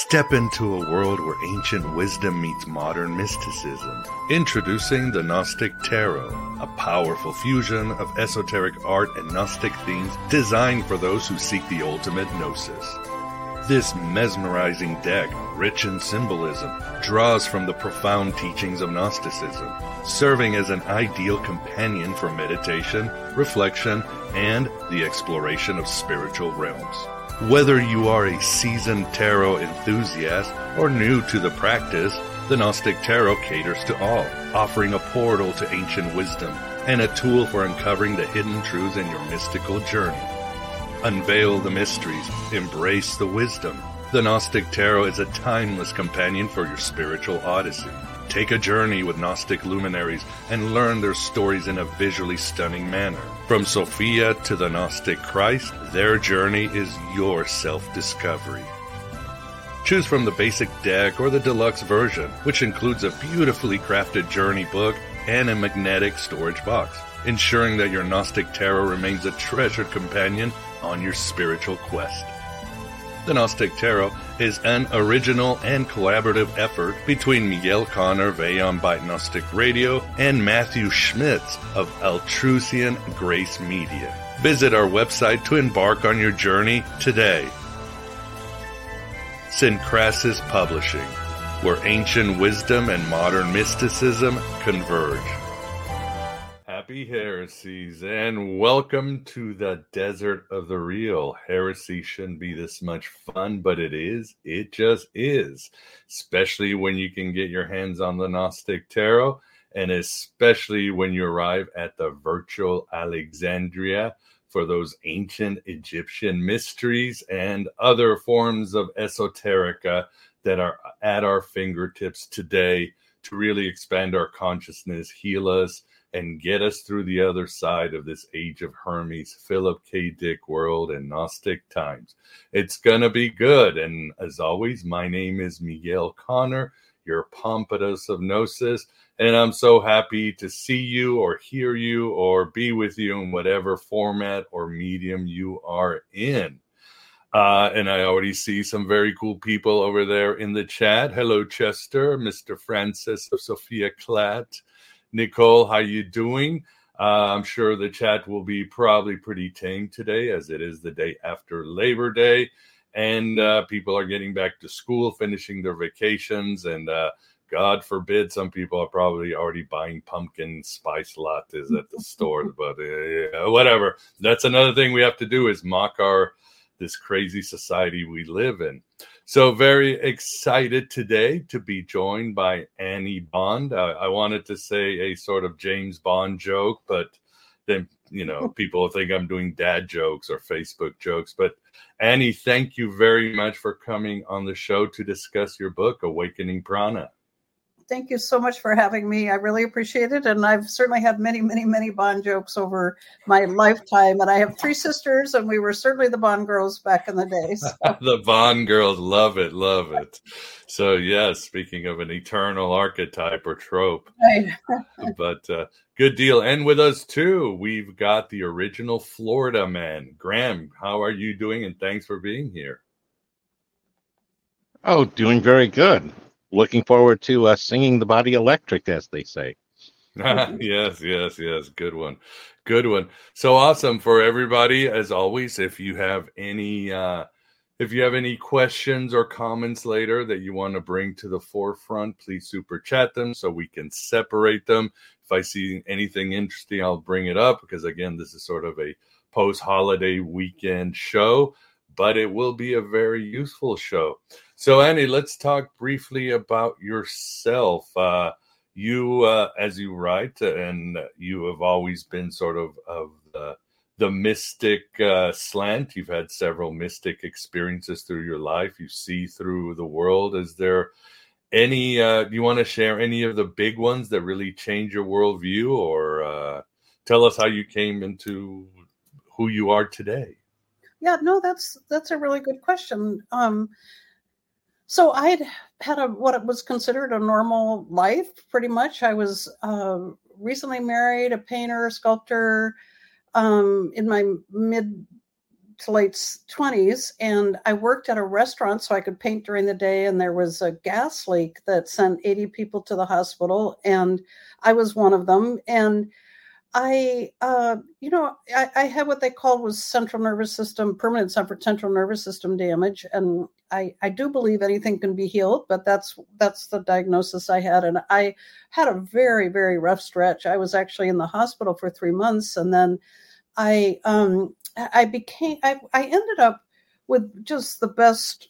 Step into a world where ancient wisdom meets modern mysticism. Introducing the Gnostic Tarot, a powerful fusion of esoteric art and Gnostic themes designed for those who seek the ultimate gnosis. This mesmerizing deck, rich in symbolism, draws from the profound teachings of Gnosticism, serving as an ideal companion for meditation, reflection, and the exploration of spiritual realms. Whether you are a seasoned tarot enthusiast or new to the practice, the Gnostic Tarot caters to all, offering a portal to ancient wisdom and a tool for uncovering the hidden truths in your mystical journey. Unveil the mysteries, embrace the wisdom. The Gnostic Tarot is a timeless companion for your spiritual odyssey. Take a journey with Gnostic luminaries and learn their stories in a visually stunning manner. From Sophia to the Gnostic Christ, their journey is your self-discovery. Choose from the basic deck or the deluxe version, which includes a beautifully crafted journey book and a magnetic storage box, ensuring that your Gnostic Tarot remains a treasured companion on your spiritual quest. The Gnostic Tarot is an original and collaborative effort between Miguel Conner of Aeon Byte Gnostic Radio and Matthew Schmitz of Altrusian Grace Media. Visit our website to embark on your journey today. Syncrasis Publishing, where ancient wisdom and modern mysticism converge. Happy heresies, and welcome to the desert of the real. Heresy shouldn't be this much fun, but it is. It just is. Especially when you can get your hands on the Gnostic Tarot, and especially when you arrive at the virtual Alexandria for those ancient Egyptian mysteries and other forms of esoterica that are at our fingertips today to really expand our consciousness, heal us, and get us through the other side of this age of Hermes, Philip K. Dick world, and Gnostic times. It's going to be good. And as always, my name is Miguel Conner, your Pompadour of Gnosis. And I'm so happy to see you or hear you or be with you in whatever format or medium you are in. And I already see some very cool people over there in the chat. Hello, Chester, Mr. Francis of Sophia Klatt. Nicole, how you doing? I'm sure the chat will be probably pretty tame today, as it is the day after Labor Day, and people are getting back to school, finishing their vacations, and God forbid, some people are probably already buying pumpkin spice lattes at the store, but whatever. That's another thing we have to do, is mock this crazy society we live in. So very excited today to be joined by Annie Bond. I wanted to say a sort of James Bond joke, but then, people think I'm doing dad jokes or Facebook jokes. But Annie, thank you very much for coming on the show to discuss your book, Awakening Prana. Thank you so much for having me. I really appreciate it. And I've certainly had many, many, many Bond jokes over my lifetime. And I have 3 sisters, and we were certainly the Bond girls back in the day. So. The Bond girls, love it, love it. So, yes, speaking of an eternal archetype or trope. Right. But good deal. And with us, too, we've got the original Florida man. Graham, how are you doing? And thanks for being here. Oh, doing very good. Looking forward to singing the body electric, as they say. Yes. Good one. So awesome for everybody. As always, if you have any questions or comments later that you want to bring to the forefront, please super chat them so we can separate them. If I see anything interesting, I'll bring it up, because again, this is sort of a post-holiday weekend show, but it will be a very useful show. So, Annie, let's talk briefly about yourself. You, as you write, and you have always been sort of the mystic slant. You've had several mystic experiences through your life. You see through the world. Is there any, do you want to share any of the big ones that really change your worldview, or tell us how you came into who you are today? Yeah, no, that's a really good question. So I'd had what was considered a normal life, pretty much. I was recently married, a painter, sculptor, in my mid to late 20s, and I worked at a restaurant so I could paint during the day, and there was a gas leak that sent 80 people to the hospital, and I was one of them. And I had what they called was permanent central nervous system damage. And I do believe anything can be healed, but that's the diagnosis I had. And I had a very, very rough stretch. I was actually in the hospital for 3 months. And then I ended up with just the best,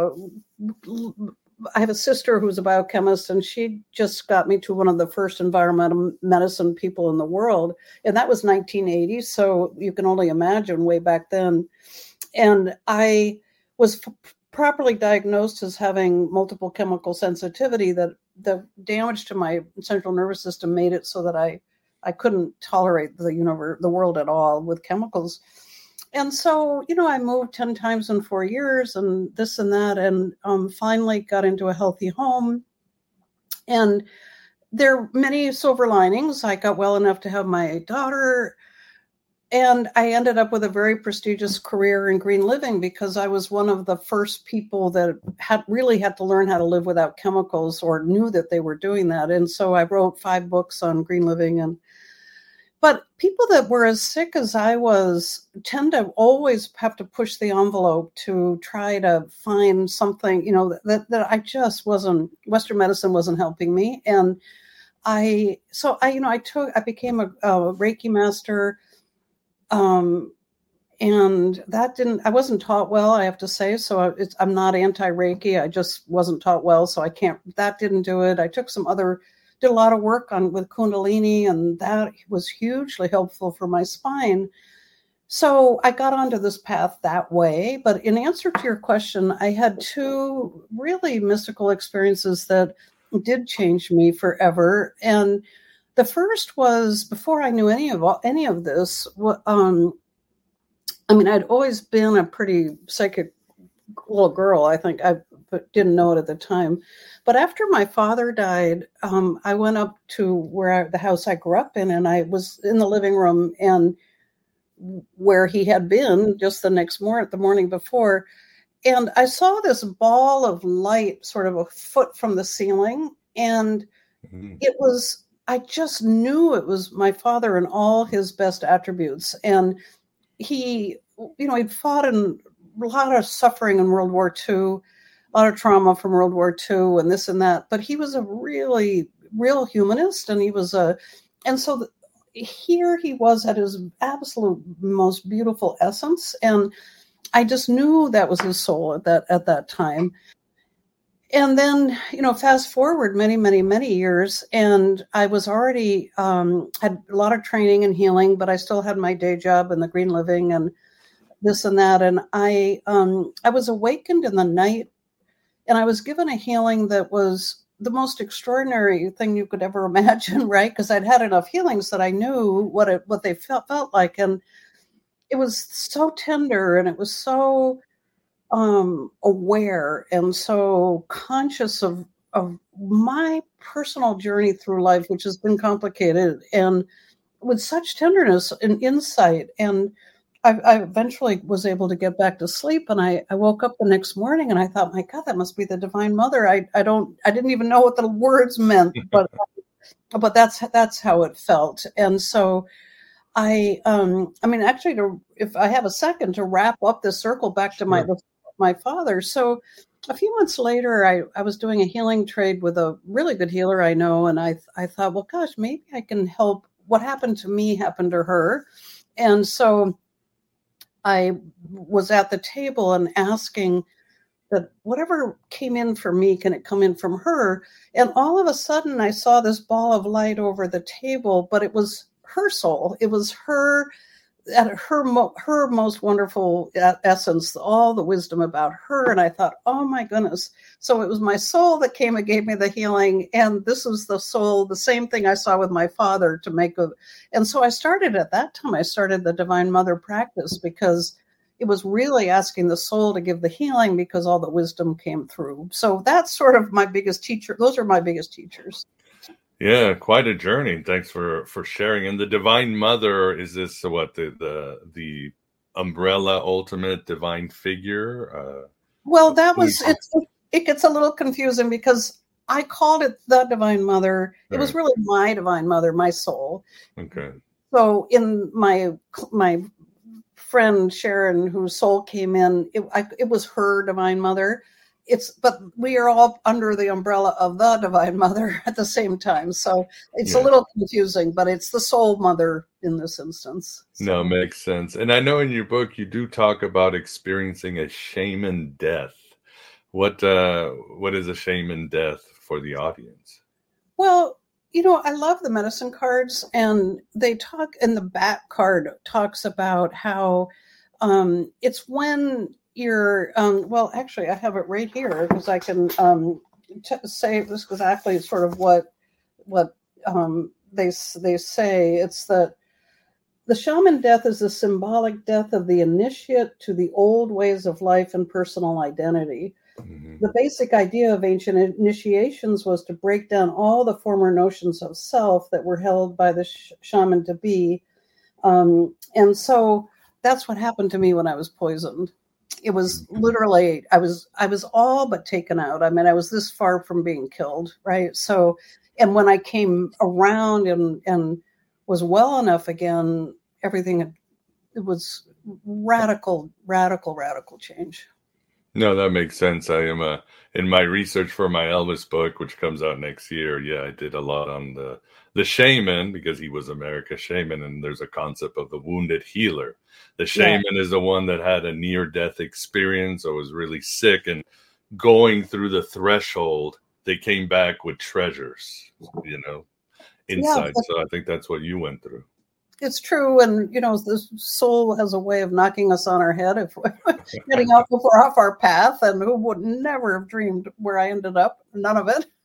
I have a sister who's a biochemist, and she just got me to one of the first environmental medicine people in the world. And that was 1980. So you can only imagine way back then. And I was properly diagnosed as having multiple chemical sensitivity. That the damage to my central nervous system made it so that I couldn't tolerate the world at all with chemicals. And so, I moved 10 times in 4 years and this and that, and finally got into a healthy home. And there are many silver linings. I got well enough to have my daughter, and I ended up with a very prestigious career in green living because I was one of the first people that had to learn how to live without chemicals, or knew that they were doing that. And so I wrote 5 books on green living. But people that were as sick as I was tend to always have to push the envelope to try to find something, that I just wasn't, Western medicine wasn't helping me. And I became a Reiki master. And I wasn't taught well, I have to say. So I'm not anti-Reiki. I just wasn't taught well. So that didn't do it. I did a lot of work with Kundalini, and that was hugely helpful for my spine. So I got onto this path that way. But in answer to your question, I had 2 really mystical experiences that did change me forever. And the first was before I knew any of this. I'd always been a pretty psychic little girl. I think I didn't know it at the time. But after my father died, I went up to the house I grew up in, and I was in the living room, and where he had been just the morning before. And I saw this ball of light sort of a foot from the ceiling. And I just knew it was my father in all his best attributes. And he'd fought in a lot of suffering in World War II, a lot of trauma from World War II and this and that. But he was a really real humanist, and here he was at his absolute most beautiful essence. And I just knew that was his soul at that time. And then, fast forward many, many, many years, and I was already had a lot of training and healing, but I still had my day job in the green living and this and that. And I was awakened in the night, and I was given a healing that was the most extraordinary thing you could ever imagine, right? Because I'd had enough healings that I knew what they felt like. And it was so tender, and it was so aware and so conscious of my personal journey through life, which has been complicated, and with such tenderness and insight. And I eventually was able to get back to sleep, and I woke up the next morning, and I thought, my God, that must be the Divine Mother. I didn't even know what the words meant, but that's how it felt. And so actually, if I have a second to wrap up this circle back to my father. So a few months later, I was doing a healing trade with a really good healer I know. And I thought, well, gosh, maybe I can help. What happened to me happened to her. And so I was at the table and asking that whatever came in for me, can it come in from her? And all of a sudden I saw this ball of light over the table, but it was her soul. It was her at her most wonderful essence, all the wisdom about her. And I thought, oh my goodness. So it was my soul that came and gave me the healing. And this was the soul, the same thing I saw with my father and so I started the Divine Mother practice, because it was really asking the soul to give the healing, because all the wisdom came through. So that's sort of my biggest teacher. Those are my biggest teachers. Yeah, quite a journey. Thanks for sharing. And the Divine Mother, is this what the umbrella, ultimate, divine figure. Well, it gets a little confusing because I called it the Divine Mother. It was really my Divine Mother, my soul. Okay. So in my friend Sharon, whose soul came in, it was her Divine Mother. But we are all under the umbrella of the Divine Mother at the same time. So it's a little confusing, but it's the soul mother in this instance. So. No, makes sense. And I know in your book, you do talk about experiencing a shaman death. What is a shaman death for the audience? Well, I love the medicine cards, and they talk, and the bat card talks about how it's when you're, well, actually, I have it right here because I can say this exactly sort of what they say. It's that the shaman death is a symbolic death of the initiate to the old ways of life and personal identity. Mm-hmm. The basic idea of ancient initiations was to break down all the former notions of self that were held by the shaman to be. And so that's what happened to me when I was poisoned. It was literally, I was all but taken out. I mean, I was this far from being killed, right? So, and when I came around and was well enough again, everything, it was radical change. No, that makes sense. I am in my research for my Elvis book, which comes out next year. Yeah, I did a lot on the shaman because he was America's shaman, and there's a concept of the wounded healer. The shaman is the one that had a near-death experience or was really sick, and going through the threshold, they came back with treasures, inside. So I think that's what you went through. It's true. And, the soul has a way of knocking us on our head if we're getting off our path. And who would never have dreamed where I ended up? None of it.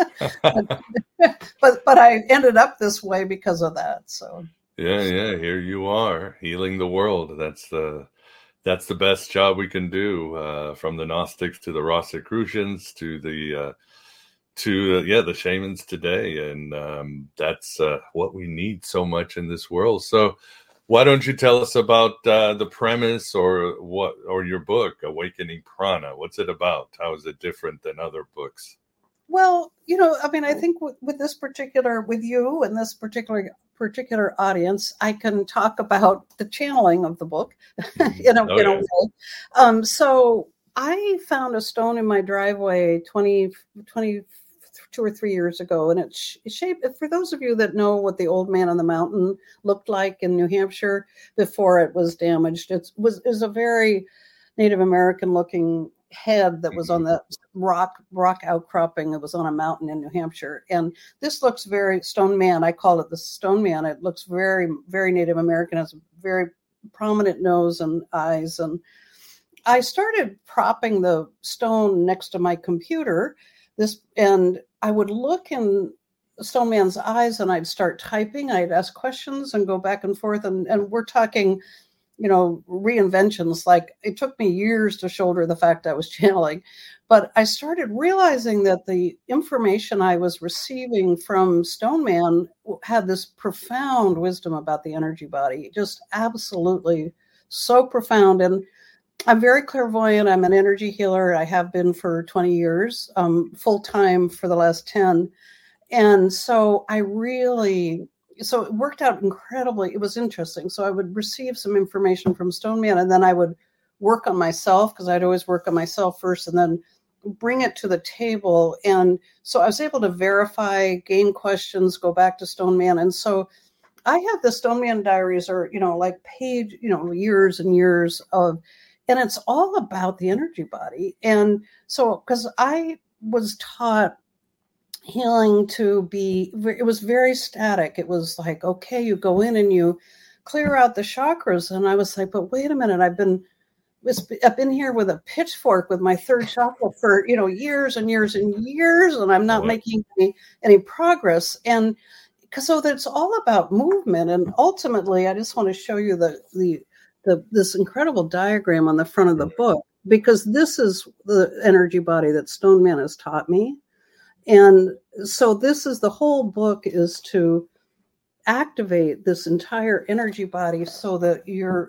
but I ended up this way because of that. So yeah, here you are healing the world. That's the best job we can do, from the Gnostics to the Rosicrucians to the shamans today. And that's what we need so much in this world. So why don't you tell us about the premise or your book, Awakening Prana? What's it about? How is it different than other books? Well, I think with this particular, with you and this particular audience, I can talk about the channeling of the book in a way. So I found a stone in my driveway 2 or 3 years ago, and it's shaped, for those of you that know what the Old Man on the Mountain looked like in New Hampshire before it was damaged, it was a very Native American looking head that was on the rock outcropping that was on a mountain in New Hampshire. And this looks very Stone Man. I call it the Stone Man. It looks very, very Native American, has a very prominent nose and eyes. And I started propping the stone next to my computer, and I would look in Stone Man's eyes and I'd start typing. I'd ask questions and go back and forth. And we're talking, reinventions. Like, it took me years to shoulder the fact I was channeling. But I started realizing that the information I was receiving from Stone Man had this profound wisdom about the energy body, just absolutely so profound. And I'm very clairvoyant. I'm an energy healer. I have been for 20 years, full time for the last 10. And so it worked out incredibly. It was interesting. So I would receive some information from Stone Man, and then I would work on myself, because I'd always work on myself first and then bring it to the table. And so I was able to verify, gain questions, go back to Stone Man. And so I have the Stone Man diaries, or, like page, years and years of, and it's all about the energy body. And so, because I was taught healing it was very static. It was like, okay, you go in and you clear out the chakras. And I was like, but wait a minute, I've been here with a pitchfork with my third chakra for, years and years and years, and I'm not making any progress. And so that's all about movement. And ultimately, I just want to show you this incredible diagram on the front of the book, because this is the energy body that Stone Man has taught me. And so this is the whole book, is to activate this entire energy body so that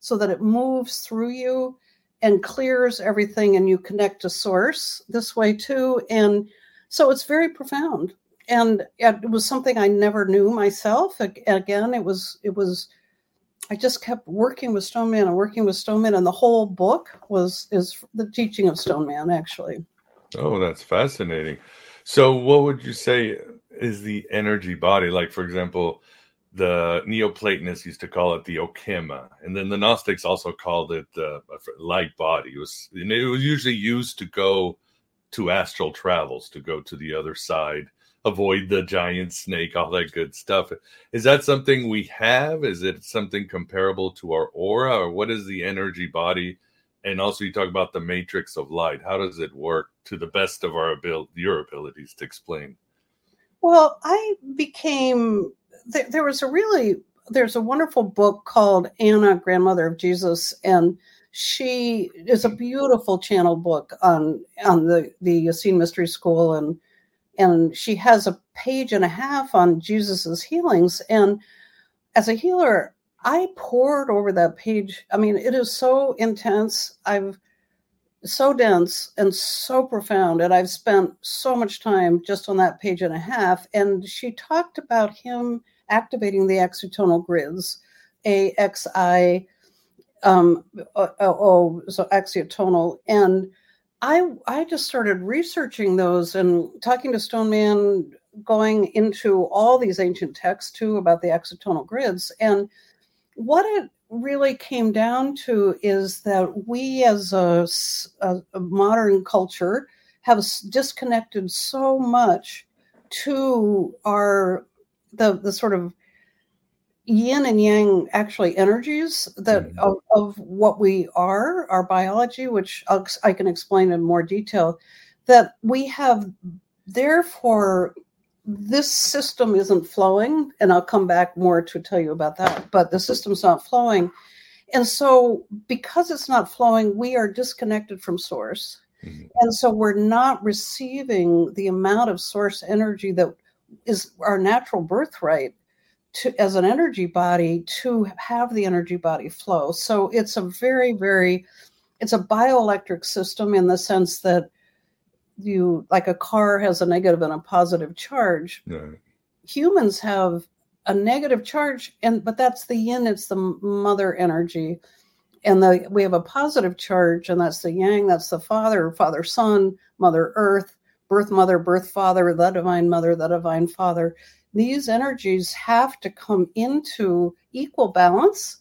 so that it moves through you and clears everything, and you connect to source this way too. And so it's very profound. And it was something I never knew myself. Again, it was, I just kept working with Stoneman and working with Stoneman, and the whole book is the teaching of Stoneman, actually. Oh, that's fascinating. So what would you say is the energy body? Like, for example, the Neoplatonists used to call it the Okema, and then the Gnostics also called it light body. It was usually used to go to astral travels, to go to the other side, avoid the giant snake, all that good stuff. Is that something we have? Is it something comparable to our aura, or what is the energy body? And also, you talk about the matrix of light. How does it work to the best of your abilities to explain? Well, I became, there's a wonderful book called Anna, Grandmother of Jesus, and she is a beautiful channel book on the Essene Mystery School, and she has a page and a half on Jesus's healings. And as a healer, I poured over that page. I mean, it is so intense. So dense and so profound. And I've spent so much time just on that page and a half. And she talked about him activating the exotonal grids, AXI, so exotonal. And I just started researching those and talking to Stoneman, going into all these ancient texts too about the exotonal grids. And what it really came down to is that we as a modern culture have disconnected so much to the sort of yin and yang actually energies that of what we are, our biology, which I can explain in more detail, that we have, therefore, this system isn't flowing, and I'll come back more to tell you about that, but the system's not flowing. And so because it's not flowing, we are disconnected from source. Mm-hmm. And so we're not receiving the amount of source energy that is our natural birthright as an energy body to have the energy body flow. So it's a very, very, it's a bioelectric system in the sense that like a car has a negative and a positive charge. Right. Humans have a negative charge, but that's the yin, it's the mother energy. And we have a positive charge, and that's the yang, that's the father, son, mother earth, birth mother, birth father, the divine mother, the divine father. These energies have to come into equal balance.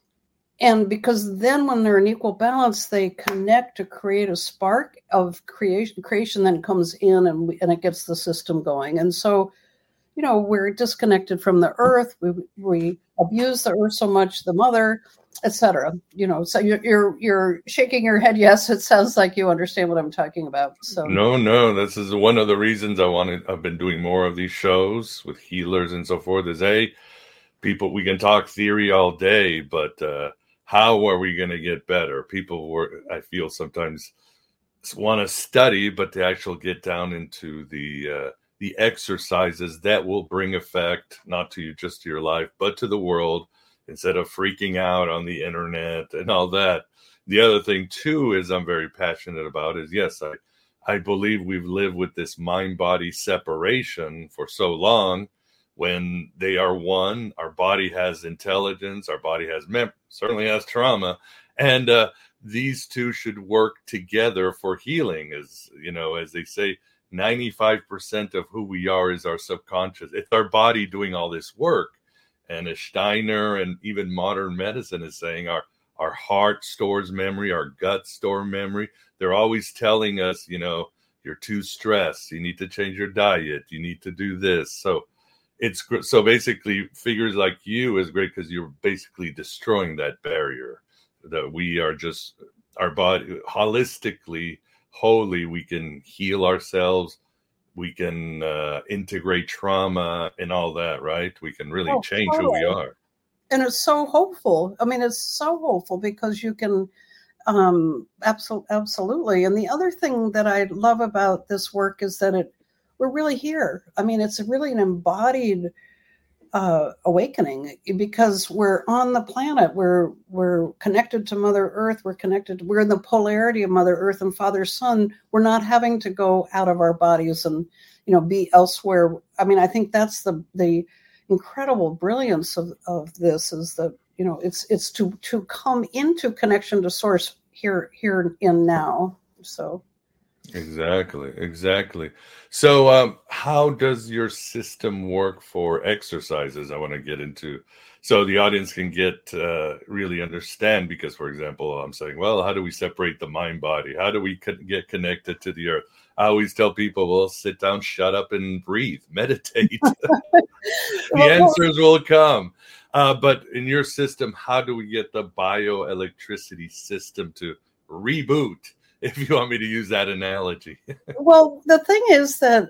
And because then when they're in equal balance, they connect to create a spark of creation then comes in and it gets the system going. And so, we're disconnected from the earth. We abuse the earth so much, the mother, etc. So you're shaking your head. Yes, it sounds like you understand what I'm talking about. So no, this is one of the reasons I've been doing more of these shows with healers and so forth. Is people, we can talk theory all day, but how are we going to get better? People I feel sometimes want to study, but to actually get down into the exercises that will bring effect, not to you, just to your life, but to the world, instead of freaking out on the internet and all that. The other thing too is I'm very passionate about is, yes, I believe we've lived with this mind-body separation for so long. When they are one, our body has intelligence, our body has certainly has trauma, and these two should work together for healing. As they say, 95% of who we are is our subconscious. It's our body doing all this work. And as Steiner and even modern medicine is saying, our heart stores memory, our gut store memory. They're always telling us, you're too stressed, you need to change your diet, you need to do this. So basically, figures like you is great because you're basically destroying that barrier, that we are just, our body holistically, wholly, we can heal ourselves. We can integrate trauma and all that, right? We can really change who we are. And it's so hopeful. I mean, it's so hopeful because you can, absolutely. And the other thing that I love about this work is that we're really here. I mean, it's really an embodied awakening, because we're on the planet, we're connected to Mother Earth, we're in the polarity of Mother Earth and Father Sun. We're not having to go out of our bodies and be elsewhere. I mean, I think that's the incredible brilliance of this, is that it's to come into connection to Source here in now. So Exactly. So, how does your system work for exercises? I want to get into, so the audience can get really understand. Because, for example, I'm saying, well, how do we separate the mind body? How do we get connected to the earth? I always tell people, well, sit down, shut up, and breathe, meditate. The answers will come. But in your system, how do we get the bioelectricity system to reboot, if you want me to use that analogy? Well, the thing is that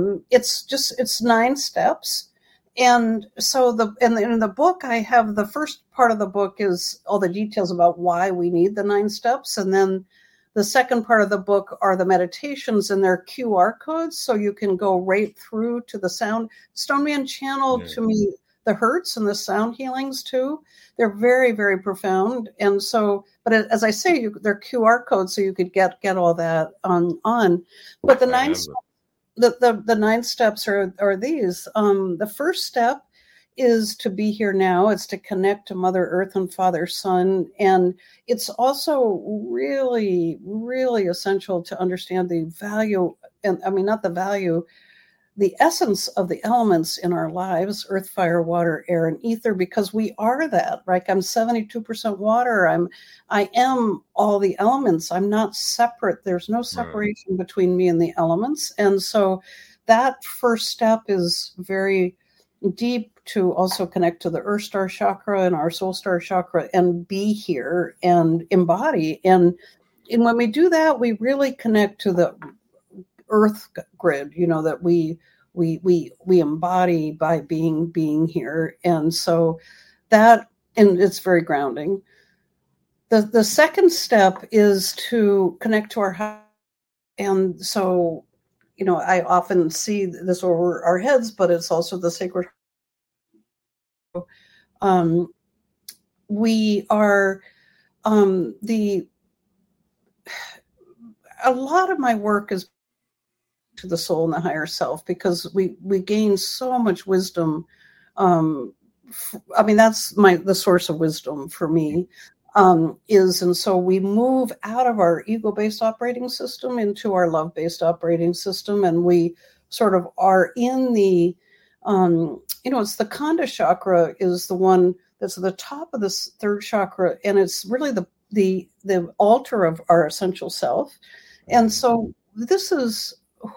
it's 9 steps. And so in the book, I have the first part of the book is all the details about why we need the 9 steps. And then the second part of the book are the meditations, and their QR codes. So you can go right through to the sound. Stoneman channeled to me the hertz and the sound healings too. They're very, very profound. And so, but as I say, they're QR codes, so you could get all that on. But the 9 the 9 steps are these. The first step is to be here now. It's to connect to Mother Earth and Father Sun. And it's also really, really essential to understand the value, and I mean, not the value, the essence of the elements in our lives: earth, fire, water, air, and ether, because we are that, right? I'm 72% water. I am all the elements. I'm not separate. There's no separation between me and the elements. And so that first step is very deep, to also connect to the Earth Star chakra and our Soul Star chakra, and be here and embody. And when we do that, we really connect to the Earth grid, that we embody by being here. And so and it's very grounding. The second step is to connect to our heart. And so, I often see this over our heads, but it's also the sacred. We are a lot of my work is to the soul and the higher self, because we gain so much wisdom. I mean, that's the source of wisdom for me, and so we move out of our ego-based operating system into our love-based operating system, and we sort of are in the it's the Kanda chakra is the one that's at the top of this third chakra, and it's really the altar of our essential self. And so this is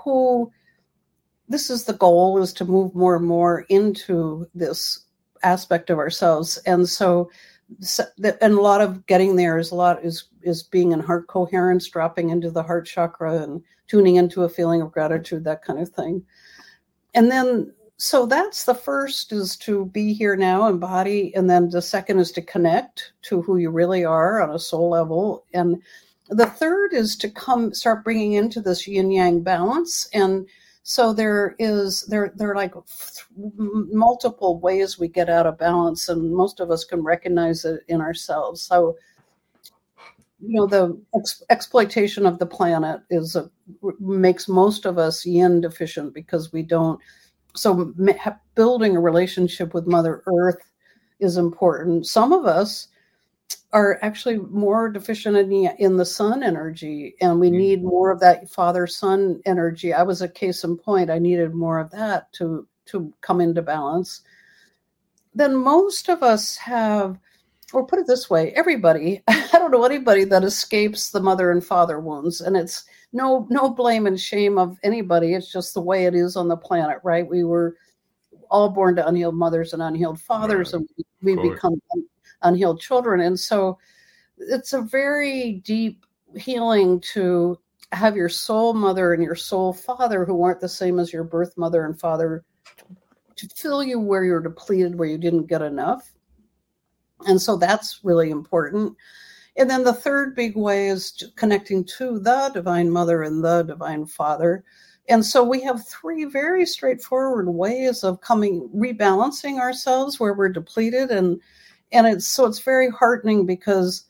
the goal, is to move more and more into this aspect of ourselves. And so and a lot of getting there is being in heart coherence, dropping into the heart chakra and tuning into a feeling of gratitude, that kind of thing. And then, so that's the first, is to be here now, embody. And then the second is to connect to who you really are on a soul level. And the third is to start bringing into this yin yang balance. And so there are like multiple ways we get out of balance, and most of us can recognize it in ourselves. So, the exploitation of the planet makes most of us yin deficient, because we don't. So building a relationship with Mother Earth is important. Some of us are actually more deficient in the sun energy, and we need more of that Father Sun energy. I was a case in point. I needed more of that to come into balance. Then most of us have, or put it this way, everybody, I don't know anybody that escapes the mother and father wounds. And it's no blame and shame of anybody. It's just the way it is on the planet, right? We were all born to unhealed mothers and unhealed fathers, and we become unhealed children. And so it's a very deep healing to have your soul mother and your soul father, who aren't the same as your birth mother and father, to fill you where you're depleted, where you didn't get enough. And so that's really important. And then the third big way is connecting to the Divine Mother and the Divine Father. And so we have three very straightforward ways of rebalancing ourselves where we're depleted. And it's very heartening because,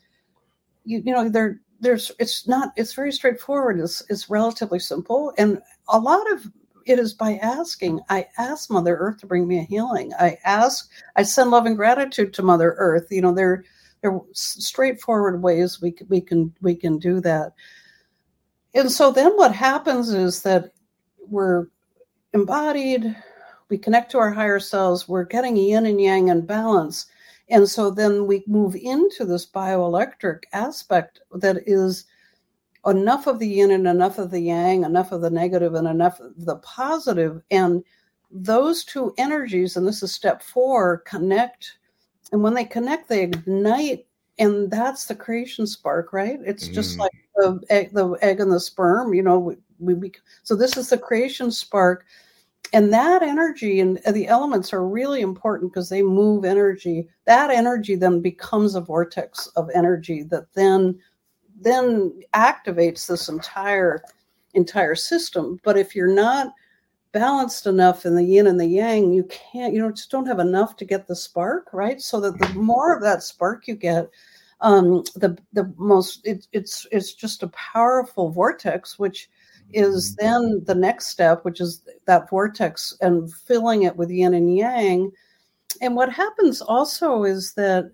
it's very straightforward. It's relatively simple. And a lot of it is by asking. I ask Mother Earth to bring me a healing. I send love and gratitude to Mother Earth. They're straightforward ways we can do that. And so then what happens is that we're embodied, we connect to our higher selves, we're getting yin and yang in balance. And so then we move into this bioelectric aspect that is enough of the yin and enough of the yang, enough of the negative and enough of the positive. And those two energies, and this is step 4, connect. And when they connect, they ignite. And that's the creation spark, right? It's just like the egg and the sperm, so this is the creation spark. And that energy and the elements are really important because they move energy. That energy then becomes a vortex of energy that then activates this entire system. But if you're not balanced enough in the yin and the yang, you can't, just don't have enough to get the spark, right? So that the more of that spark you get, it's just a powerful vortex, which is then the next step, which is that vortex and filling it with yin and yang. And what happens also is that,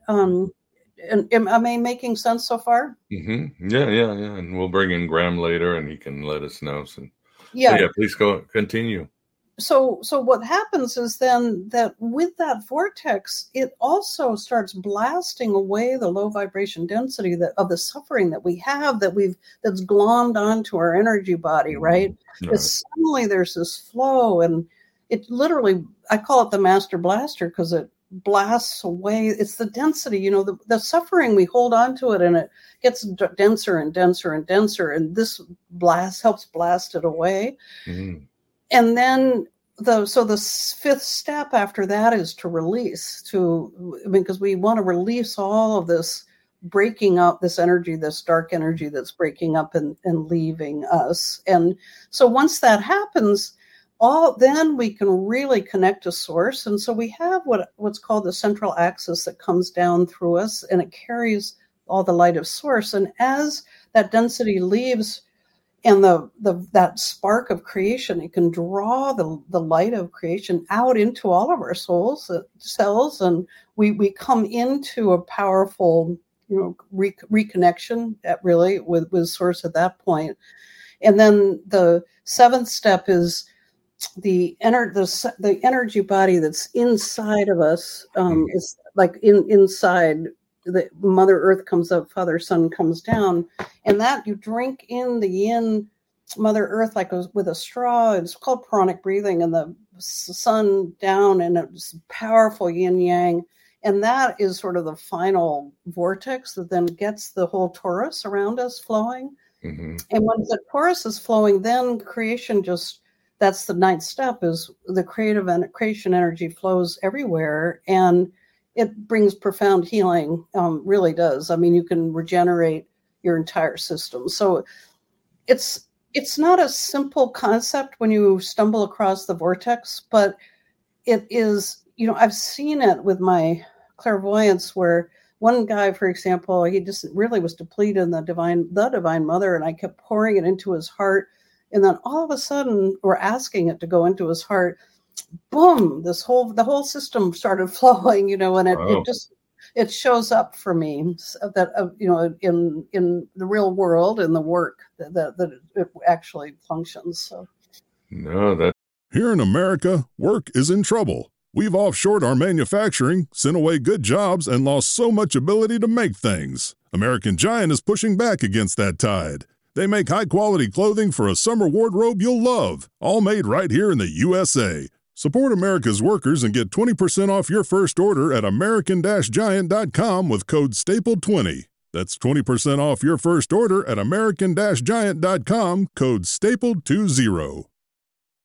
am I making sense so far? Mm-hmm. Yeah. And we'll bring in Graham later and he can let us know. So please continue. So what happens is then that with that vortex, it also starts blasting away the low vibration density of the suffering that we have, that's glommed onto our energy body, right? Because suddenly there's this flow, and it literally, I call it the master blaster because it blasts away. It's the density, the suffering, we hold on to it and it gets denser and denser and denser, and this helps blast it away. Mm-hmm. And then the 5th step after that is to release, because we want to release all of this breaking up, this energy, this dark energy that's breaking up and leaving us. And so once that happens, then we can really connect to source. And so we have what's called the central axis that comes down through us, and it carries all the light of source. And as that density leaves, and that spark of creation, it can draw the light of creation out into all of our cells, and we come into a powerful, reconnection with source at that point. And then the 7th step is the energy body that's inside of us, is like inside. The Mother Earth comes up, Father Sun comes down, and that you drink in the yin, Mother Earth, like with a straw. It's called pranic breathing, and the sun down, and it's powerful yin yang, and that is sort of the final vortex that then gets the whole torus around us flowing. Mm-hmm. And when the torus is flowing, then creation that's the 9th step, is the creation energy flows everywhere, and it brings profound healing, really does. I mean, you can regenerate your entire system. So it's not a simple concept when you stumble across the vortex, but it is, I've seen it with my clairvoyance where one guy, for example, he just really was depleted in the Divine Mother, and I kept pouring it into his heart. And then all of a sudden, we're asking it to go into his heart. Boom! The whole system started flowing, and it shows up for me that in the real world, in the work that it actually functions. So, Here in America, work is in trouble. We've offshored our manufacturing, sent away good jobs, and lost so much ability to make things. American Giant is pushing back against that tide. They make high-quality clothing for a summer wardrobe you'll love, all made right here in the USA. Support America's workers and get 20% off your first order at American-Giant.com with code STAPLE20. That's 20% off your first order at American-Giant.com, code STAPLE20.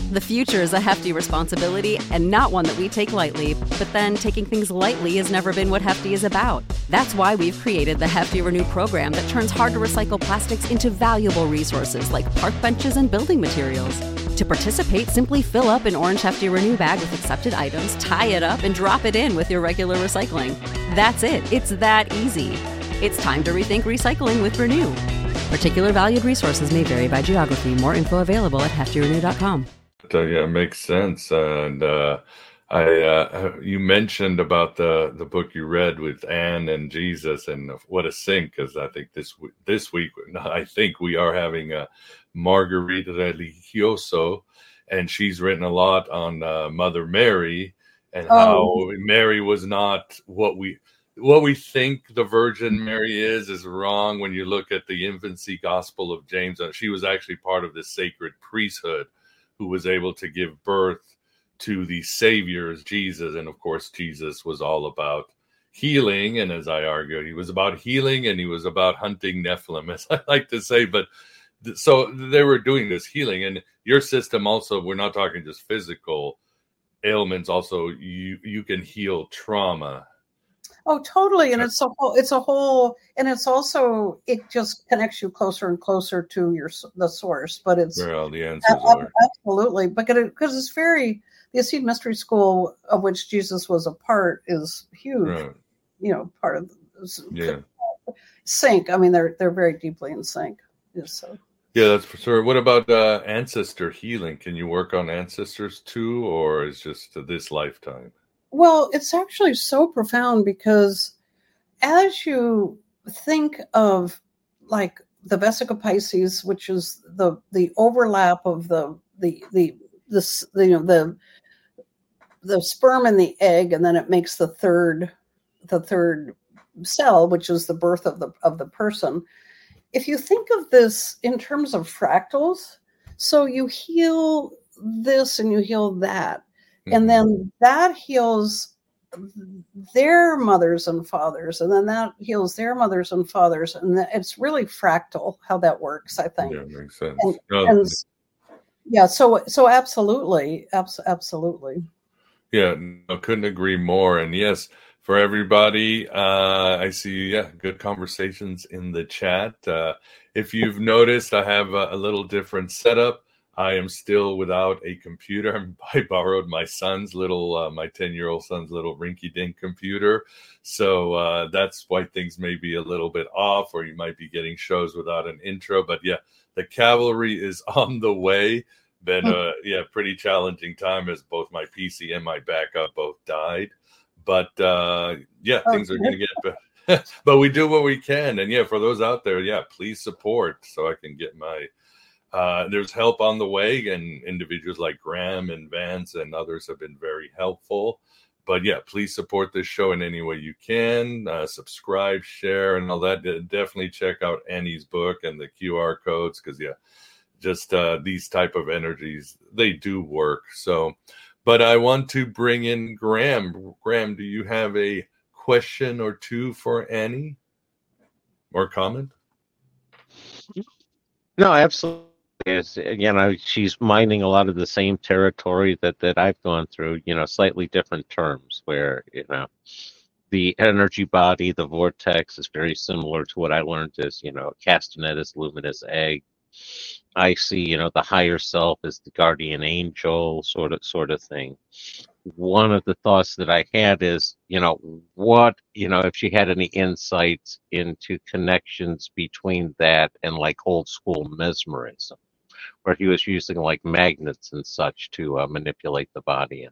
The future is a hefty responsibility and not one that we take lightly, but then taking things lightly has never been what Hefty is about. That's why we've created the Hefty Renew program that turns hard-to-recycle plastics into valuable resources like park benches and building materials. To participate, simply fill up an orange Hefty Renew bag with accepted items, tie it up, and drop it in with your regular recycling. That's it. It's that easy. It's time to rethink recycling with Renew. Particular valued resources may vary by geography. More info available at heftyrenew.com. Yeah, it makes sense. And you mentioned about the book you read with Anne and Jesus, and what a sync, because I think this week I think we are having a Margarita Religioso, and she's written a lot on Mother Mary and how Mary was not what we think the Virgin Mary is wrong. When you look at the infancy gospel of James, she was actually part of the sacred priesthood who was able to give birth to the Savior, Jesus. And of course, Jesus was all about healing. And as I argue, he was about healing and he was about hunting Nephilim, as I like to say. But so they were doing this healing. And your system also, we're not talking just physical ailments, also you can heal trauma. Oh, totally. And it's a whole, and it's also, it just connects you closer and closer to the source, but it's where all the answers are. Absolutely. Because it's very, the Essene Mystery School, of which Jesus was a part, is huge, right. Part of sync. I mean, they're very deeply in sync. So. Yeah, that's for sure. What about ancestor healing? Can you work on ancestors too, or is just this lifetime? Well, it's actually so profound, because as you think of like the Vesica Pisces, which is the overlap of the sperm and the egg, and then it makes the third cell, which is the birth of the person. If you think of this in terms of fractals, so you heal this and you heal that. And then that heals their mothers and fathers, and then that heals their mothers and fathers, and it's really fractal how that works, I think. Yeah, makes sense. So absolutely. Yeah, I couldn't agree more. And yes, for everybody, I see, good conversations in the chat. If you've noticed, I have a little different setup. I am still without a computer. I borrowed my son's little, my 10-year-old son's little rinky-dink computer. So that's why things may be a little bit off, or you might be getting shows without an intro. But yeah, the cavalry is on the way. Been a pretty challenging time, as both my PC and my backup both died. But things are going to get better. But we do what we can. And for those out there, please support so I can get my... there's help on the way, and individuals like Graham and Vance and others have been very helpful. But please support this show in any way you can. Subscribe, share, and all that. Definitely check out Annie's book and the QR codes, because just these type of energies, they do work. So, but I want to bring in Graham. Graham, do you have a question or two for Annie, or comment? No, absolutely. She's mining a lot of the same territory that I've gone through, slightly different terms, where, the energy body, the vortex, is very similar to what I learned as, castanetus luminous egg. I see, the higher self as the guardian angel sort of thing. One of the thoughts that I had is, if she had any insights into connections between that and like old school mesmerism, where he was using like magnets and such to manipulate the body,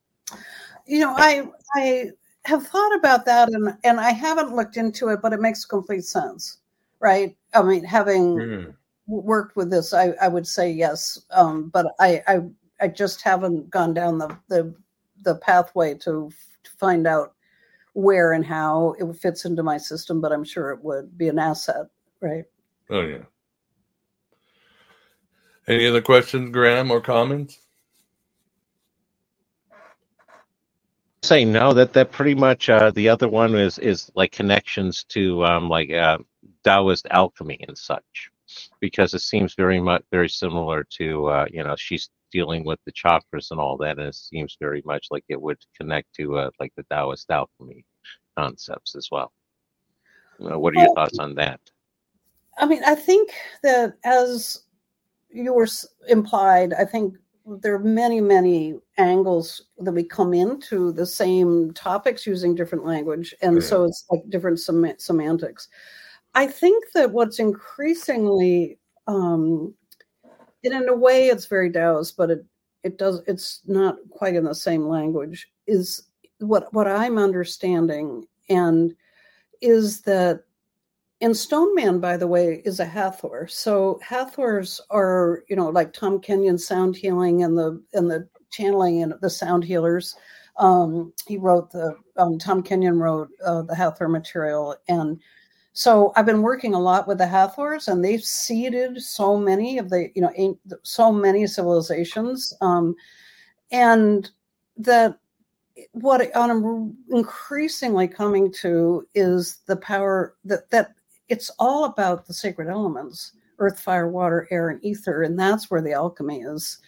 I have thought about that, and I haven't looked into it, but it makes complete sense, right? I mean, having worked with this, I would say yes, but I just haven't gone down the pathway to find out where and how it fits into my system, but I'm sure it would be an asset, right? Oh, yeah. Any other questions, Graham, or comments? Say no, that pretty much, the other one is like connections to Taoist alchemy and such. because it seems very similar to she's dealing with the chakras and all that, and it seems very much like it would connect to like the Taoist alchemy concepts as well. What are your thoughts on that? I mean, I think that, as you were implied, I think there are many, many angles that we come into the same topics using different language. And so it's like different semantics. I think that what's increasingly, and in a way it's very Taoist, but it's not quite in the same language, is what I'm understanding, and is that, and Stone Man, by the way, is a Hathor. So Hathors are, like Tom Kenyon sound healing and the channeling and the sound healers. He wrote Tom Kenyon wrote the Hathor material. And so I've been working a lot with the Hathors, and they've seeded so many of the, so many civilizations. And that what I'm increasingly coming to is the power that it's all about the sacred elements: earth, fire, water, air, and ether. And that's where the alchemy is.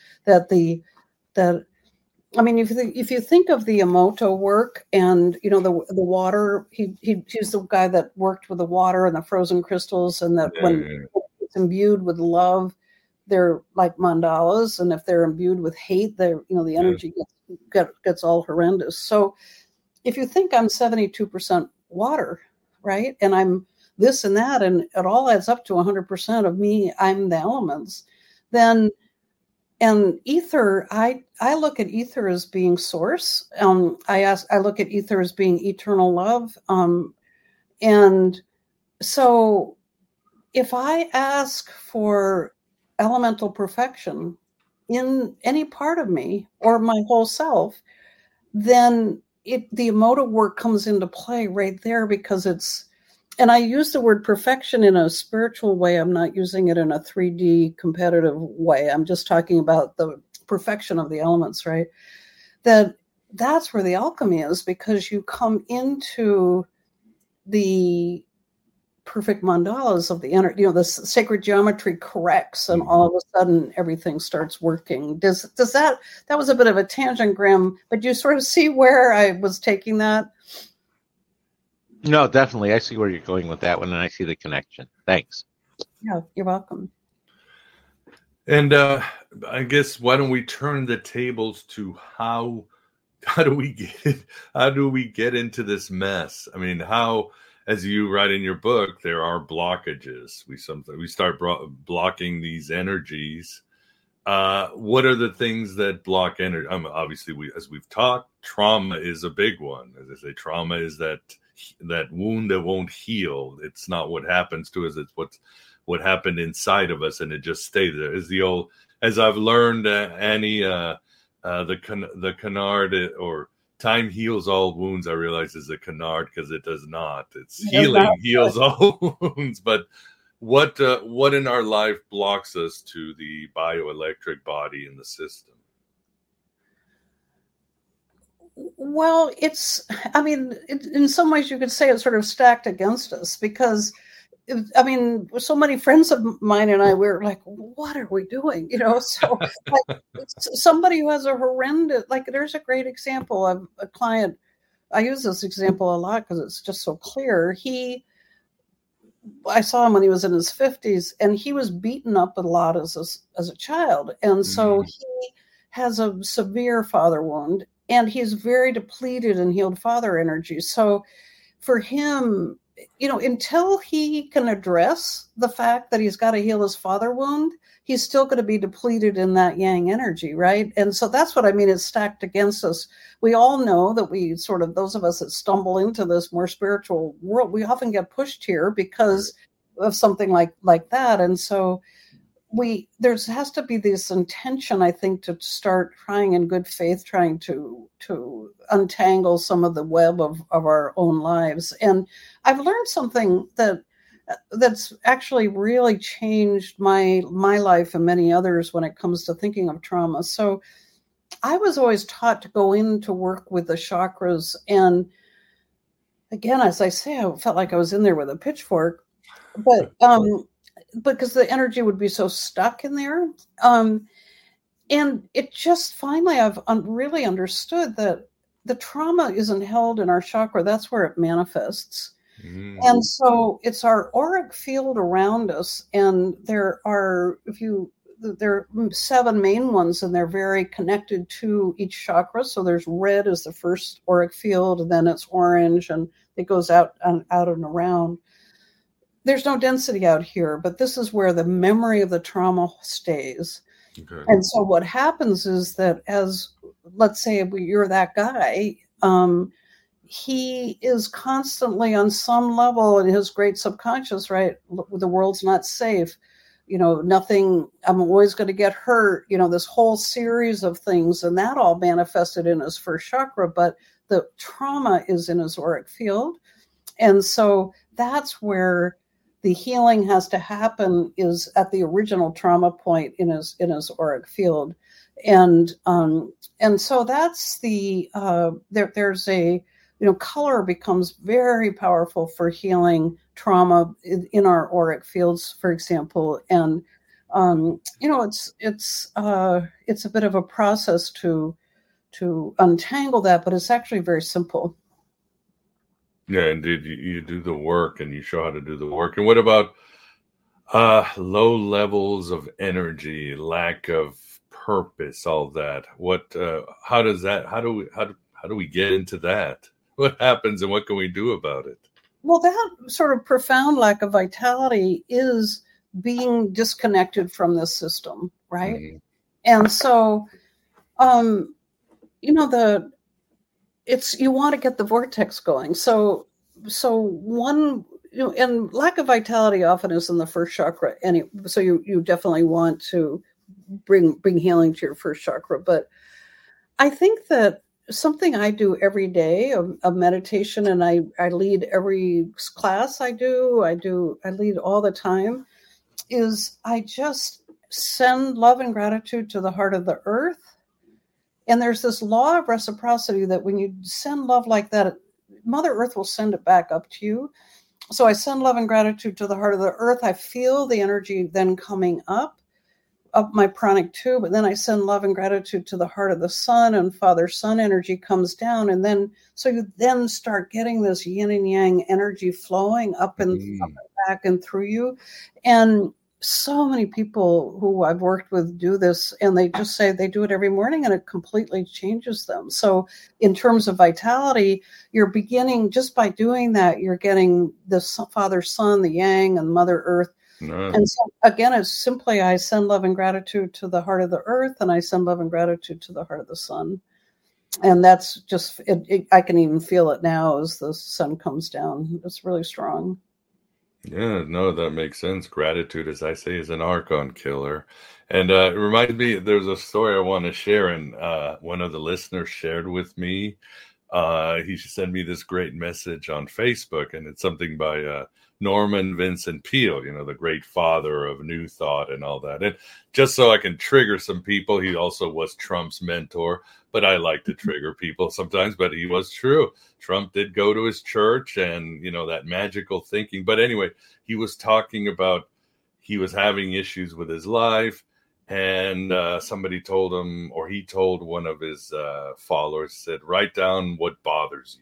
I mean, if you think of the Emoto work and, the water, he's the guy that worked with the water and the frozen crystals, and that when it's imbued with love, they're like mandalas. And if they're imbued with hate, the energy gets all horrendous. So if you think I'm 72% water, right? And I'm this and that, and it all adds up to 100% of me, I'm the elements. And ether, I look at ether as being source. I look at ether as being eternal love. And so if I ask for elemental perfection in any part of me or my whole self, then the Emoto work comes into play right there, because and I use the word perfection in a spiritual way. I'm not using it in a 3D competitive way. I'm just talking about the perfection of the elements, right? That's where the alchemy is, because you come into the perfect mandalas of the energy, the sacred geometry corrects, and all of a sudden everything starts working. Does that was a bit of a tangent, Graham, but you sort of see where I was taking that? No, definitely. I see where you're going with that one, and I see the connection. Thanks. Yeah, you're welcome. And I guess, why don't we turn the tables to how do we get into this mess? I mean, how, as you write in your book, there are blockages. We start blocking these energies. What are the things that block energy? Obviously, as we've talked, trauma is a big one. As I say, trauma is that wound that won't heal. It's not what happens to us. It's what happened inside of us, and it just stayed there. As I've learned, Annie, the canard, or time heals all wounds, I realize is a canard, because it does not. It's healing heals all wounds. But what in our life blocks us to the bioelectric body in the system? Well, in some ways you could say it's sort of stacked against us, because, so many friends of mine and I, we're like, what are we doing? So like, somebody who has a horrendous, like, there's a great example of a client. I use this example a lot because it's just so clear. I saw him when he was in his 50s, and he was beaten up a lot as a child. And so he has a severe father wound, and he's very depleted in healed father energy. So for him, until he can address the fact that he's got to heal his father wound, he's still going to be depleted in that yang energy, right? And so that's what I mean, it's stacked against us. We all know that we sort of, those of us that stumble into this more spiritual world, we often get pushed here because of something like that. And so there has to be this intention, I think, to start trying in good faith, trying to untangle some of the web of our own lives. And I've learned something that's actually really changed my life and many others when it comes to thinking of trauma. So I was always taught to go in to work with the chakras. And again, as I say, I felt like I was in there with a pitchfork. But because the energy would be so stuck in there. And it just finally, I've really understood that the trauma isn't held in our chakra. That's where it manifests. And so it's our auric field around us. And there are 7 main ones, and they're very connected to each chakra. So there's red as the first auric field, and then it's orange, and it goes out and around. There's no density out here, but this is where the memory of the trauma stays. Okay. And so what happens is that, as let's say you're that guy, he is constantly on some level in his great subconscious, right? The world's not safe. Nothing, I'm always going to get hurt, this whole series of things. And that all manifested in his first chakra, but the trauma is in his auric field. And so that's where the healing has to happen, is at the original trauma point in his auric field. And so that's the, there's a, color becomes very powerful for healing trauma in our auric fields, for example. And, it's a bit of a process to untangle that, but it's actually very simple. Yeah, indeed. You do the work, and you show how to do the work. And what about low levels of energy, lack of purpose, all that? How do we get into that? What happens, and what can we do about it? Well, that sort of profound lack of vitality is being disconnected from this system, right? Mm-hmm. And so, you want to get the vortex going. So one, and lack of vitality often is in the first chakra. So you definitely want to bring healing to your first chakra. But I think that something I do every day of meditation, and I lead every class I lead all the time, is I just send love and gratitude to the heart of the earth. And there's this law of reciprocity that when you send love like that, Mother Earth will send it back up to you. So I send love and gratitude to the heart of the earth. I feel the energy then coming up my pranic tube, and then I send love and gratitude to the heart of the sun, and Father Sun energy comes down. And then, so you then start getting this yin and yang energy flowing up and back and through you. And so many people who I've worked with do this, and they just say they do it every morning, and it completely changes them. So in terms of vitality, you're beginning just by doing that, you're getting the Father Sun, the Yang, and Mother Earth. Nice. And so again, it's simply, I send love and gratitude to the heart of the earth, and I send love and gratitude to the heart of the sun. And that's just, I can even feel it now as the sun comes down. It's really strong. Yeah, no, that makes sense. Gratitude, as I say, is an Archon killer. And it reminds me, there's a story I want to share, and one of the listeners shared with me. He sent me this great message on Facebook, and it's something by Norman Vincent Peale, the great father of New Thought and all that. And just so I can trigger some people, he also was Trump's mentor, but I like to trigger people sometimes, but he was true. Trump did go to his church and, that magical thinking. But anyway, he was talking about, he was having issues with his life, and somebody told him, or he told one of his followers, said, write down what bothers you.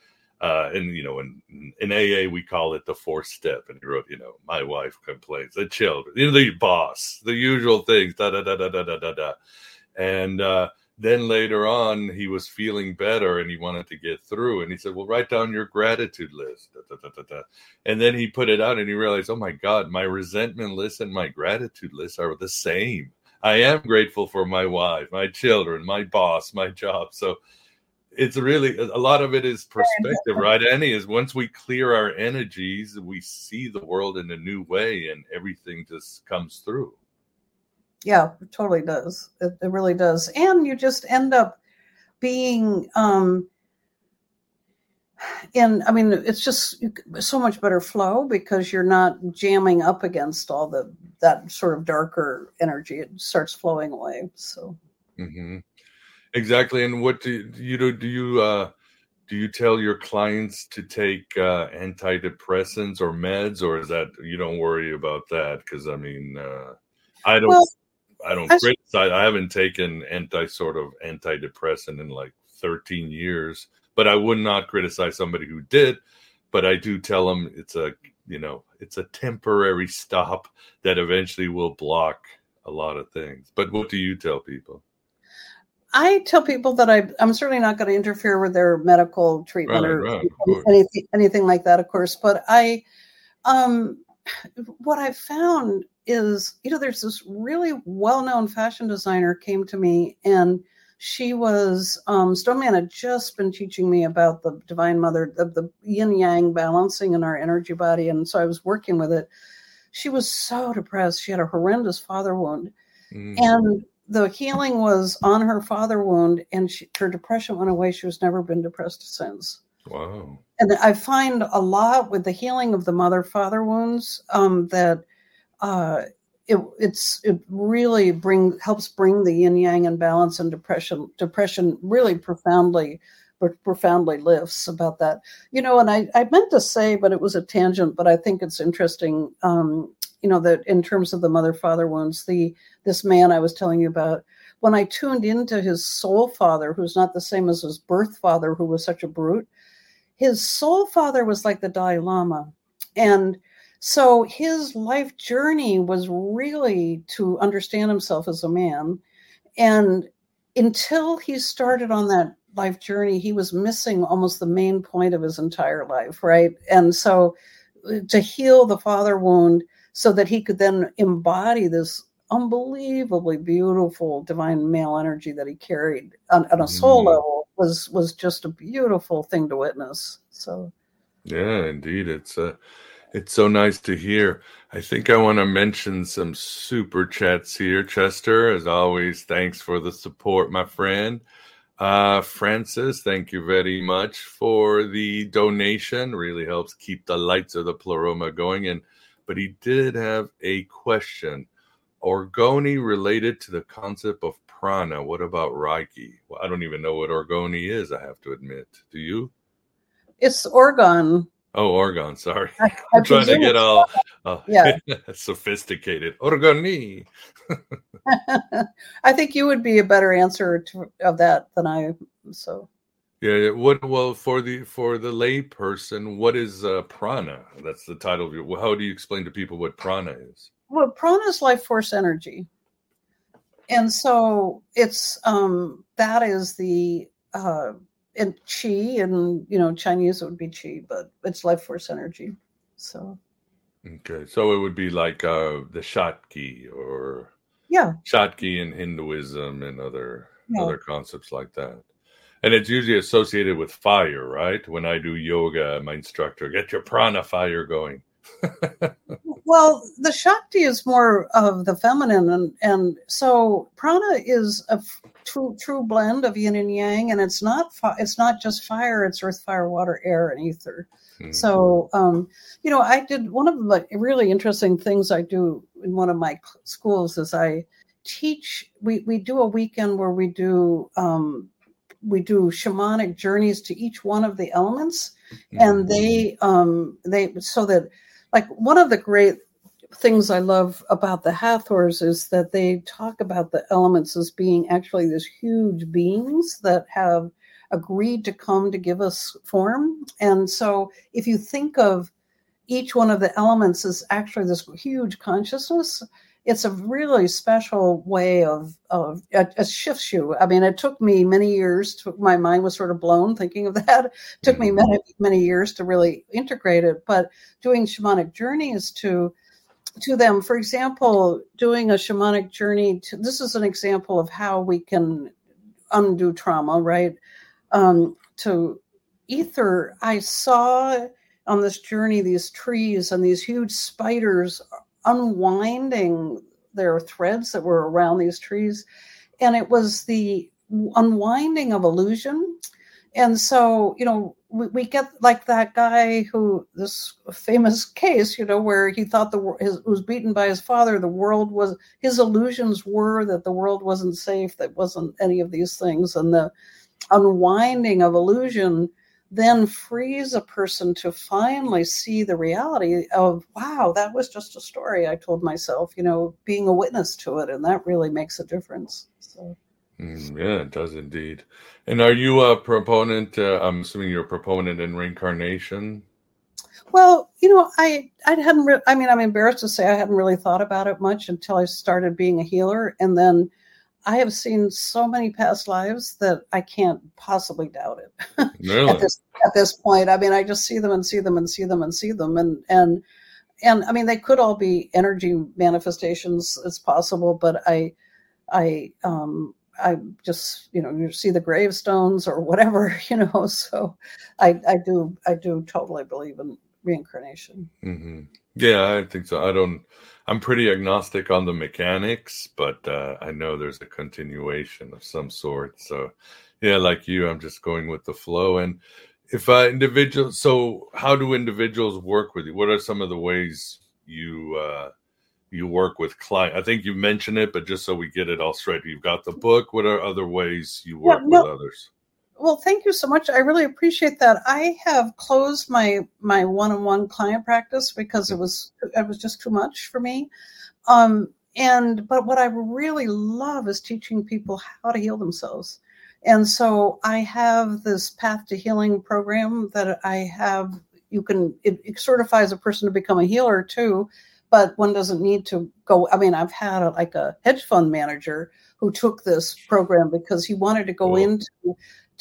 And, in AA, we call it the 4th step. And he wrote, my wife complains, the children, the boss, the usual things, da, da, da, da, da, da, da, da. And then later on, he was feeling better and he wanted to get through. And he said, well, write down your gratitude list. Da, da, da, da, da. And then he put it out and he realized, oh, my God, my resentment list and my gratitude list are the same. I am grateful for my wife, my children, my boss, my job. So it's really, a lot of it is perspective, right, Annie? Is once we clear our energies, we see the world in a new way and everything just comes through. Yeah, it totally does. It really does. And you just end up being it's just so much better flow because you're not jamming up against all that sort of darker energy. It starts flowing away. So. Mm-hmm. Exactly. And what do you do? Do do you tell your clients to take antidepressants or meds, or is that you don't worry about that? Because I mean, I don't. Well, I don't criticize. I haven't taken antidepressant in like 13 years, but I would not criticize somebody who did. But I do tell them it's a temporary stop that eventually will block a lot of things. But what do you tell people? I tell people that I'm certainly not going to interfere with their medical treatment anything like that, of course. But what I found is, there's this really well-known fashion designer came to me, and she was, Stoneman had just been teaching me about the Divine Mother, the yin yang balancing in our energy body. And so I was working with it. She was so depressed. She had a horrendous father wound. And the healing was on her father wound, and her depression went away. She has never been depressed since. Wow. And I find a lot with the healing of the mother-father wounds that it really helps bring the yin yang and balance, and depression really profoundly lifts about that. And I meant to say, but it was a tangent, but I think it's interesting, that in terms of the mother-father wounds, this man I was telling you about, when I tuned into his soul father, who's not the same as his birth father, who was such a brute, his soul father was like the Dalai Lama. And so his life journey was really to understand himself as a man. And until he started on that life journey, he was missing almost the main point of his entire life, right? And so to heal the father wound so that he could then embody this unbelievably beautiful divine male energy that he carried on a soul level was just a beautiful thing to witness. So yeah, indeed, it's so nice to hear. I think I want to mention some super chats here. Chester, as always, thanks for the support, my friend. Francis, thank you very much for the donation. Really helps keep the lights of the Pleroma going. But he did have a question. Orgoni related to the concept of prana. What about Reiki? Well, I don't even know what Orgoni is, I have to admit. Do you? It's organ. Oh, organ. Sorry. I'm trying to get all sophisticated. Orgoni. I think you would be a better answer of that than I. So. Yeah. Well, for the lay person, what is prana? That's the title of your. How do you explain to people what prana is? Well, prana is life force energy, and so it's that is the in qi, and Chinese it would be qi, but it's life force energy. So. Okay, so it would be like the Shakti or Shakti in Hinduism and other concepts like that. And it's usually associated with fire, right? When I do yoga, my instructor, get your prana fire going. Well, the Shakti is more of the feminine, and so prana is a true blend of yin and yang, and it's not just fire; it's earth, fire, water, air, and ether. Mm-hmm. So, I did one of the really interesting things I do in one of my schools is I teach. We do a weekend where we do shamanic journeys to each one of the elements, mm-hmm. and they so that. Like one of the great things I love about the Hathors is that they talk about the elements as being actually these huge beings that have agreed to come to give us form. And so if you think of each one of the elements as actually this huge consciousness, it's a really special way of it shifts you. I mean, it took me many years my mind was sort of blown thinking of that. It took me many, many years to really integrate it. But doing shamanic journeys to them, for example, doing a shamanic journey this is an example of how we can undo trauma, right? To ether, I saw on this journey these trees and these huge spiders unwinding their threads that were around these trees. And it was the unwinding of illusion. And so, we get like that guy this famous case, where he thought was beaten by his father. His illusions were that the world wasn't safe, that wasn't any of these things. And the unwinding of illusion then frees a person to finally see the reality of, wow, that was just a story I told myself, being a witness to it. And that really makes a difference. So. Yeah, it does indeed. And are you a proponent? I'm assuming you're a proponent in reincarnation. Well, I hadn't. I'm embarrassed to say I hadn't really thought about it much until I started being a healer, and then I have seen so many past lives that I can't possibly doubt it. Really? at this point, I just see them and see them and see them and see them, and they could all be energy manifestations. It's possible, but I just, you see the gravestones or whatever, so I do totally believe in reincarnation. Mm-hmm. Yeah, I think so. I'm pretty agnostic on the mechanics, but I know there's a continuation of some sort. So yeah, like you, I'm just going with the flow. And if so how do individuals work with you? What are some of the ways you work with clients? I think you mentioned it, but just so we get it all straight, you've got the book. What are other ways you work with others? Well, thank you so much. I really appreciate that. I have closed my one-on-one client practice because it was just too much for me. But what I really love is teaching people how to heal themselves. And so I have this Path to Healing program that I have. It certifies a person to become a healer too, but one doesn't need to go. I've had a hedge fund manager who took this program because he wanted to go into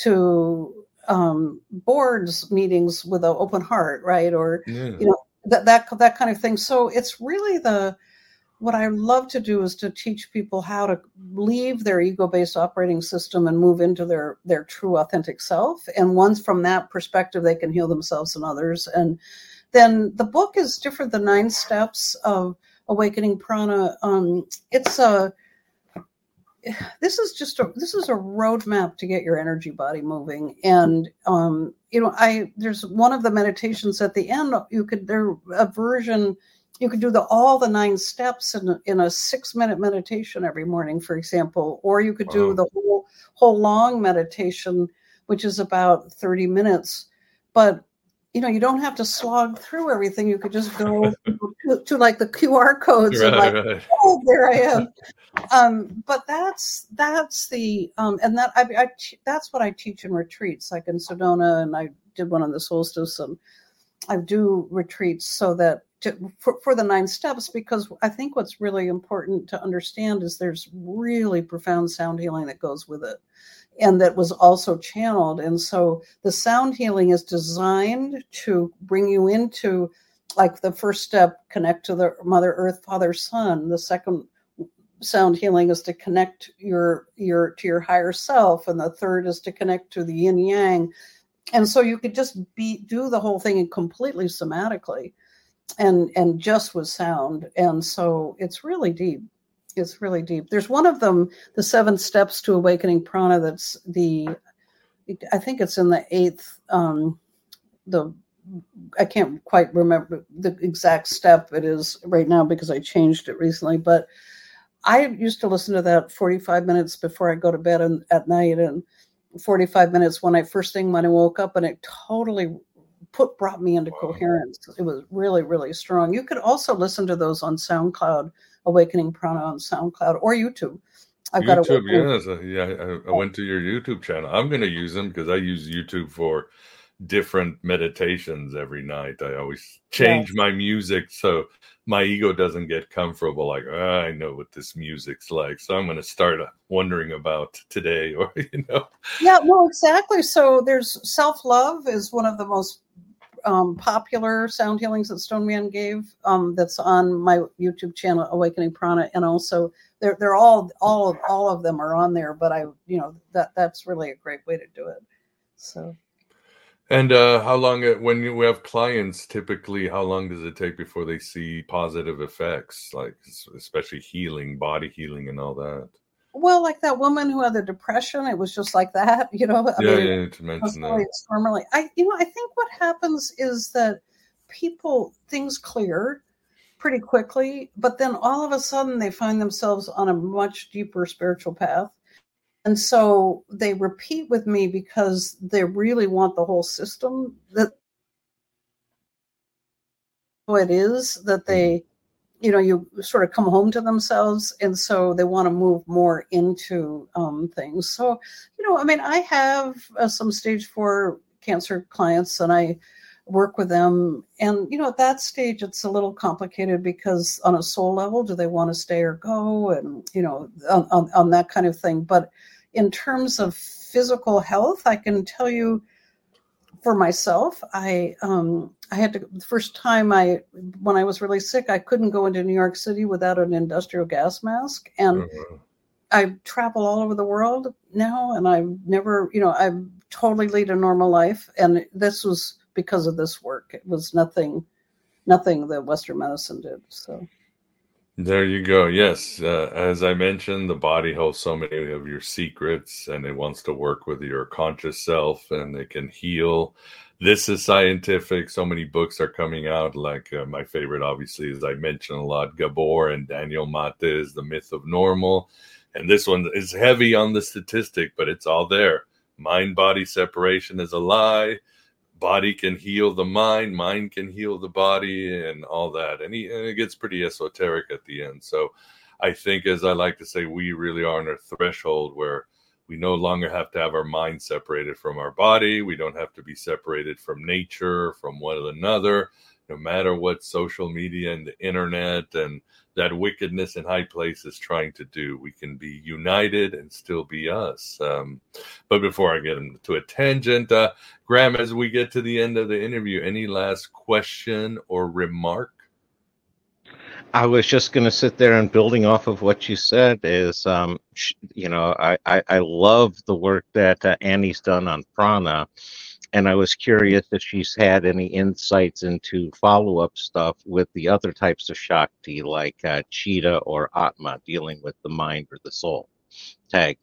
boards meetings with an open heart, right? Or, that kind of thing. So it's really what I love to do is to teach people how to leave their ego-based operating system and move into their true authentic self. And once from that perspective, they can heal themselves and others. And then the book is different. The 9 steps of awakening prana. This is a roadmap to get your energy body moving. And, there's one of the meditations at the end, you could do all the 9 steps in a 6-minute meditation every morning, for example, or you could do the whole long meditation, which is about 30 minutes. But, you don't have to slog through everything. You could just go to like the QR codes right. Oh, there I am. But that's the and that that's what I teach in retreats, like in Sedona, and I did one on the solstice, and I do retreats so that for the 9 steps, because I think what's really important to understand is there's really profound sound healing that goes with it, and that was also channeled. And so the sound healing is designed to bring you into, like, the first step, connect to the Mother Earth, Father, Son. The second sound healing is to connect to your higher self, and the third is to connect to the yin yang. And so you could just do the whole thing completely somatically, and just with sound. And so it's really deep. It's really deep. There's one of them, the 7 steps to awakening prana. I think it's in the 8th. I can't quite remember the exact step it is right now because I changed it recently. But I used to listen to that 45 minutes before I go to bed at night, and 45 minutes when I woke up, and it totally brought me into coherence. It was really, really strong. You could also listen to those on SoundCloud, Awakening Prana on SoundCloud or YouTube. I went to your YouTube channel. I'm going to use them because I use YouTube for different meditations every night. I always change my music so my ego doesn't get comfortable. Like, I know what this music's like, so I'm going to start wondering about today, or Yeah, well, exactly. So there's self-love is one of the most popular sound healings that Stone Man gave. That's on my YouTube channel, Awakening Prana, and also they're all of them are on there. But that's really a great way to do it. So. And how long, when you have clients, typically, how long does it take before they see positive effects, like especially healing, body healing, and all that? Well, like that woman who had the depression, it was just like that, To mention that. Normally, I think what happens is that things clear pretty quickly, but then all of a sudden they find themselves on a much deeper spiritual path. And so they repeat with me because they really want the whole system that it is that they, you sort of come home to themselves. And so they want to move more into things. So, I have some stage 4 cancer clients and I work with them. And, at that stage, it's a little complicated because on a soul level, do they want to stay or go? And, on that kind of thing. But in terms of physical health, I can tell you for myself, I had to, the first time when I was really sick, I couldn't go into New York City without an industrial gas mask. And I travel all over the world now, and I've never, I totally lead a normal life. And this was because of this work. It was nothing that Western medicine did. So. There you go. Yes. As I mentioned, the body holds so many of your secrets and it wants to work with your conscious self and it can heal. This is scientific. So many books are coming out. Like my favorite, obviously, as I mentioned a lot, Gabor and Daniel Mate's The Myth of Normal. And this one is heavy on the statistic, but it's all there. Mind-body separation is a lie. Body can heal the mind can heal the body, and all that. And it gets pretty esoteric at the end. So I think, as I like to say, we really are on a threshold where we no longer have to have our mind separated from our body. We don't have to be separated from nature, from one another, no matter what social media and the internet and that wickedness in high places trying to do. We can be united and still be us. But before I get into a tangent, Graham, as we get to the end of the interview, any last question or remark? I was just going to sit there and building off of what you said is, I love the work that Annie's done on prana. And I was curious if she's had any insights into follow-up stuff with the other types of Shakti, like Chitta or Atma, dealing with the mind or the soul. Tag.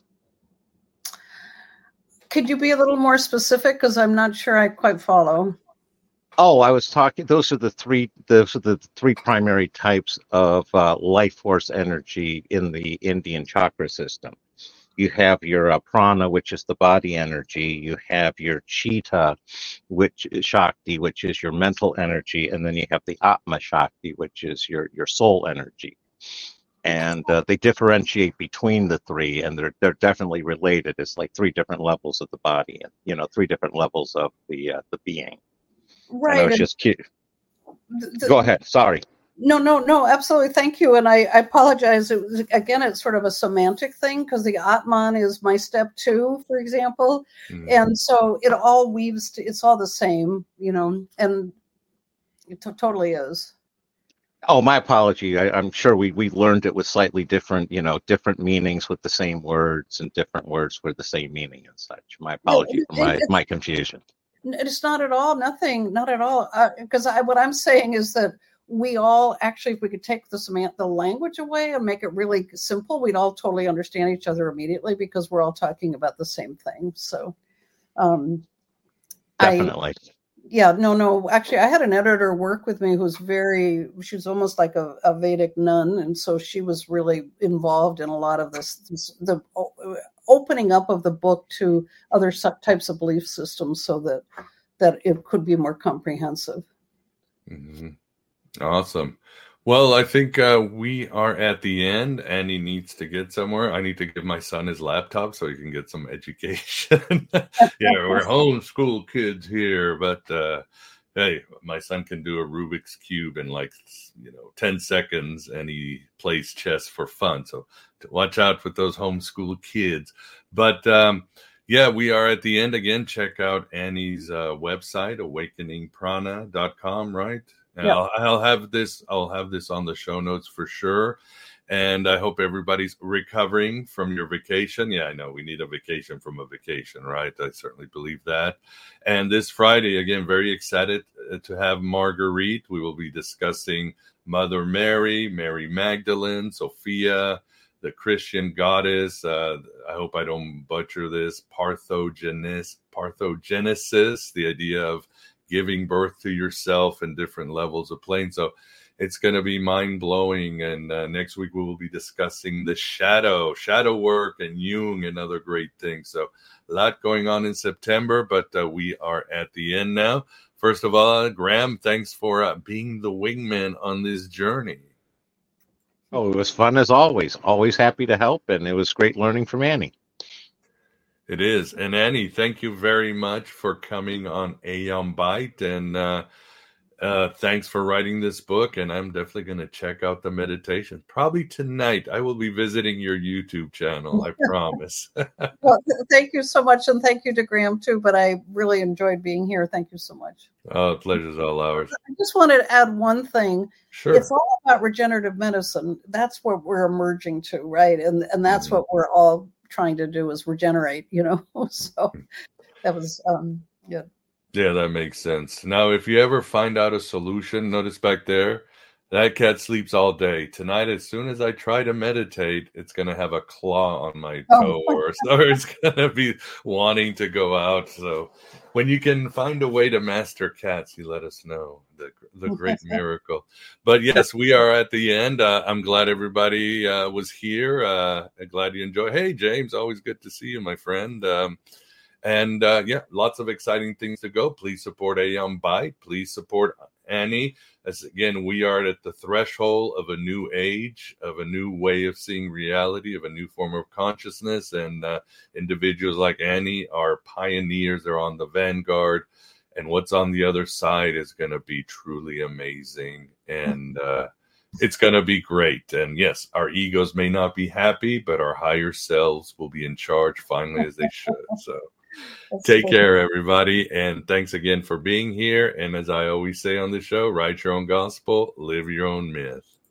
Could you be a little more specific? Because I'm not sure I quite follow. Oh, I was talking. Those are the three primary types of life force energy in the Indian chakra system. You have your prana, which is the body energy. You have your chitta, which is Shakti, which is your mental energy, and then you have the Atma Shakti, which is your soul energy. And they differentiate between the three, and they're definitely related. It's like 3 different levels of the body, and 3 different levels of the being. Right. And I was just curious. Go ahead. Sorry. No, absolutely. Thank you. And I apologize. It's sort of a semantic thing because the Atman is my step 2, for example. Mm-hmm. And so it all weaves, it's all the same, and it totally is. Oh, my apology. I'm sure we learned it with slightly different, different meanings with the same words and different words with the same meaning and such. My apology for my confusion. It's not at all. Nothing. Not at all. Because what I'm saying is that we all actually, if we could take the language away and make it really simple, we'd all totally understand each other immediately because we're all talking about the same thing. So, definitely. No. Actually, I had an editor work with me she was almost like a Vedic nun. And so she was really involved in a lot of the opening up of the book to other types of belief systems so that it could be more comprehensive. Mm-hmm. Awesome. Well, I think we are at the end. Annie needs to get somewhere. I need to give my son his laptop so he can get some education. We're homeschool kids here, but hey, my son can do a Rubik's Cube in 10 seconds, and he plays chess for fun. So watch out with those homeschool kids. But we are at the end again. Check out Annie's website, awakeningprana.com, right? Yeah. I'll have this on the show notes for sure. And I hope everybody's recovering from your vacation. Yeah, I know we need a vacation from a vacation, right? I certainly believe that. And this Friday, again, very excited to have Marguerite. We will be discussing Mother Mary, Mary Magdalene, Sophia, the Christian goddess. I hope I don't butcher this. Parthenogenesis, the idea of giving birth to yourself in different levels of plane. So It's going to be mind-blowing. And next week we will be discussing the shadow work, and Jung and other great things. So a lot going on in September, but we are at the end now. First of all, Graham, thanks for being the wingman on this journey. Oh, it was fun as always. Always happy to help, and it was great learning from Annie. It is. And Annie, thank you very much for coming on Aeon Byte, and thanks for writing this book. And I'm definitely going to check out the meditation. Probably tonight. I will be visiting your YouTube channel, I promise. Well, thank you so much, and thank you to Graham too, but I really enjoyed being here. Thank you so much. Oh, pleasure's all ours. I just wanted to add one thing. Sure. It's all about regenerative medicine. That's what we're emerging to, right? And that's what we're all trying to do, is regenerate, So that was good. Yeah, that makes sense. Now, if you ever find out a solution, notice back there, that cat sleeps all day. Tonight, as soon as I try to meditate, it's going to have a claw on my toe, or it's going to be wanting to go out. So when you can find a way to master cats, you let us know. The great miracle. But yes, we are at the end. I'm glad everybody was here. I'm glad you enjoyed. Hey, James, always good to see you, my friend. And lots of exciting things to go. Please support Aeon Byte. Please support Annie. As again, we are at the threshold of a new age, of a new way of seeing reality, of a new form of consciousness. And individuals like Annie are pioneers. They're on the vanguard. And what's on the other side is going to be truly amazing. And it's going to be great. And yes, our egos may not be happy, but our higher selves will be in charge finally, as they should. So take care, everybody. And thanks again for being here. And as I always say on the show, write your own gospel, live your own myth.